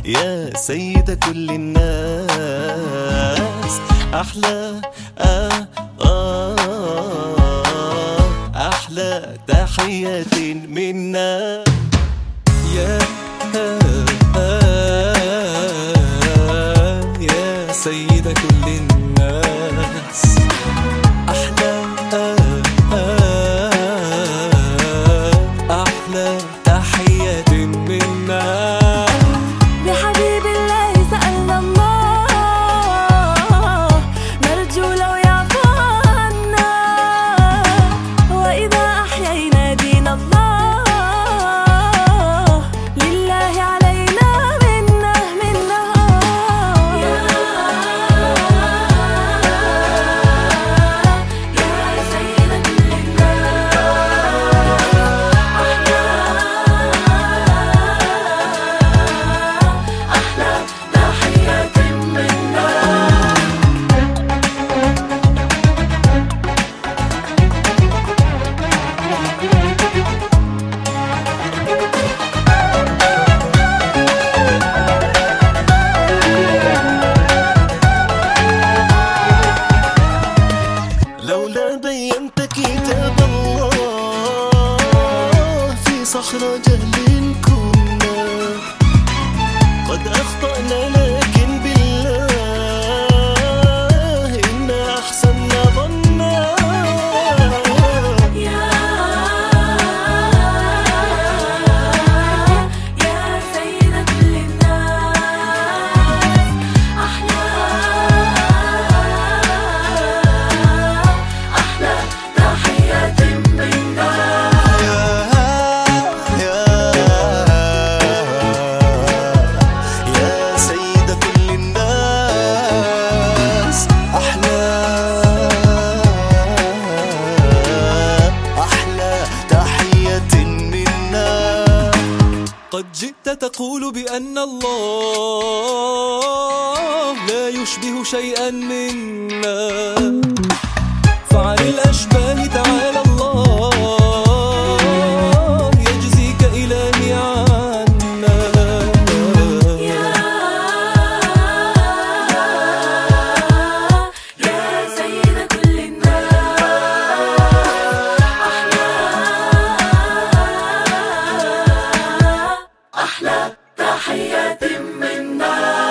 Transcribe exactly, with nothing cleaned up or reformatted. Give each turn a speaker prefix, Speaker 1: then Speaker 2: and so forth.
Speaker 1: يا سيدة كل الناس. أحلى آه آه أحلى تحيات منا يا آه آه يا سيدة كل الناس. أحلى آه آه أحلى تحيات منا.
Speaker 2: بحبيب الله سألنا الله، نرجو لو يعفو عنا، وإذا أحيينا دين الله لله علينا منا منا. يا يا سيد كل الناس. أحلى تحيات منا.
Speaker 1: لولا بينت كتاب الله في صحراء جهل كنا قد أخطأنا، لكن بالله إنا أحسننا ظنا.
Speaker 2: يا يا سيد كل الناس. أحلى أحلى تحيات منا.
Speaker 1: يا يا يا سيدة كل الناس. أحلى أحلى تحية منا. قد جئت تقول بأن الله لا يشبه شيئا منا، فعن الأشباه تعالى الله يجزيك إلهي عنا.
Speaker 2: يا يا سيد كل الناس. أحلى أحلى تحيات منا.